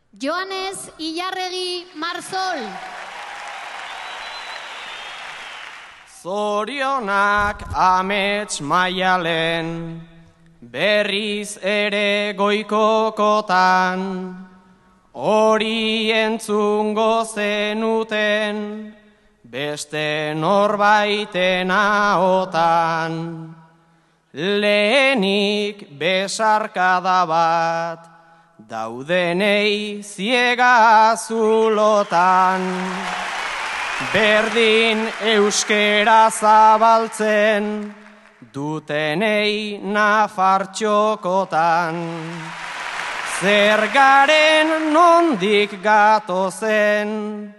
Joanes Ilarregi Marzol. Zorionak amets Maialen, berriz ere goikokotan, hori entzungo zenuten, beste norbaiten ahotan. Lehenik besarkada bat, daudenei ziega zulotan. Berdin euskera zabaltzen, dutenei nafartxokotan. Zer garen nondik gatozen,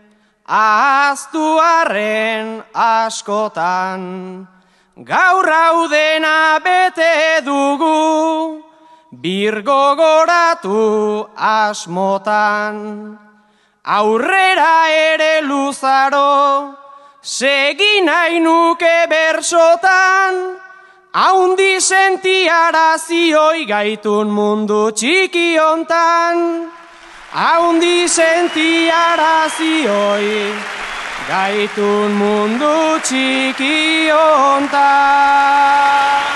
ahaztuarren askotan. Gaur haudena bete dugu, birgogoratu asmotan. Aurrera ere luzaro, segi nahi nuke bersotan, haundi sentiarazioi gaitun mundu txiki hontan. Haundi sentiarazioi gaitun mundu txiki hontan.